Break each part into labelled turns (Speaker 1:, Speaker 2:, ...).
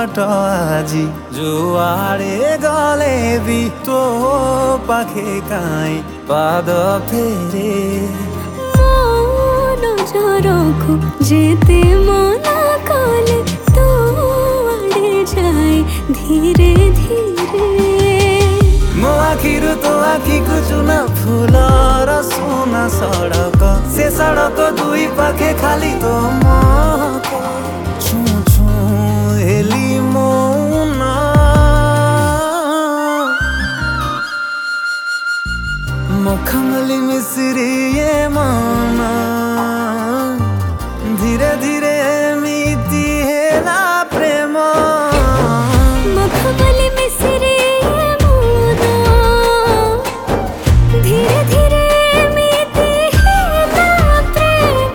Speaker 1: बाट आजी जुआड़े गले भी तो पाखे काई पाद फेरे
Speaker 2: मन जरखु जेते मना कले तो आड़े जाए धीरे धीरे
Speaker 1: मो आखिरु तो आखि कुचुना फूल र सोना सड़क से सड़क दुई पाखे खाली तो मको छू छू हेली मौना मखमली मिश्री ये माना धीरे धीरे मीति हेला प्रेम
Speaker 2: मखमली मिश्री ये माना धीरे धीरे मीति हेला प्रेम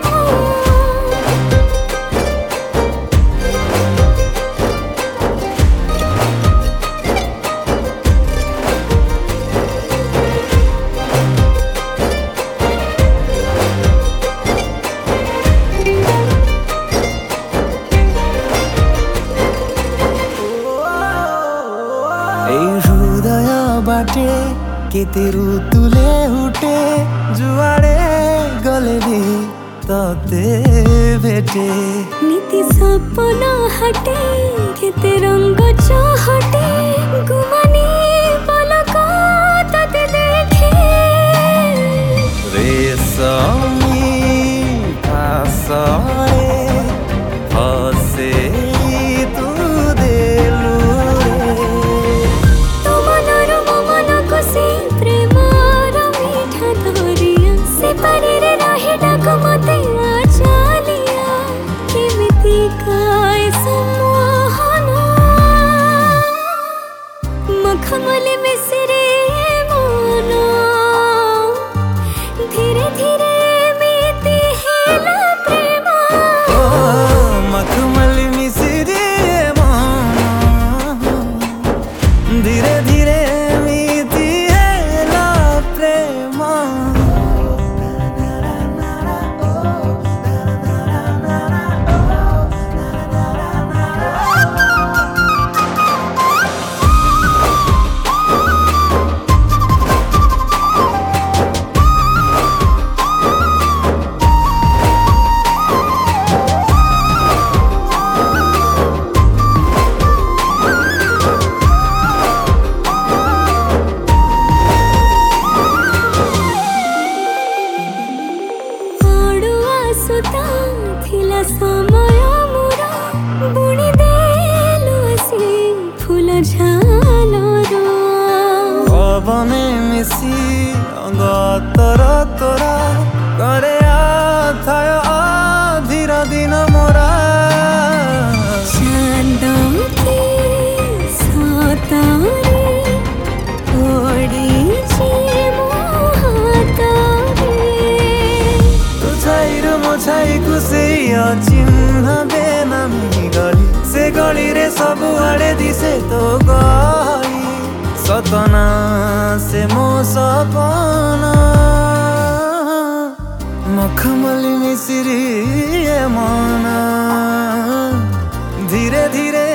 Speaker 1: हृदय बाटे केते ऋतुले उठे जुआड़े गले भी तते भेटे
Speaker 2: नीति सपना हटे केते रंग चाहटे गुमानी पलका तते देखे
Speaker 1: रेशमी फासरे फसे तू देलु
Speaker 2: तो मनरु मन को से प्रेमर मीठा धरिया से परेरे रहे डाक मते आचालिया केमिति काय सम्मोहन मखमली मिश्री ये माना धीरे धीरे मीति हेला प्रेम
Speaker 1: मखमली मिश्री ये माना धीरे धीरे मीति हेला प्रेम
Speaker 2: थिला समय मोरा बुणी देलु आसी फूल झालर
Speaker 1: पवने मिसी अंग तोरा तोरा करे आथाय धीर दिन मोरा
Speaker 2: चांदके सातारे ओड़ी जे मोहातारे
Speaker 1: तुझाइरु मोछाई कुसे चिन्ह बेनामी गली से गली रे सबु आड़े दिसे तो गली सतना से मो सपना मखमली मिश्री ये माना धीरे धीरे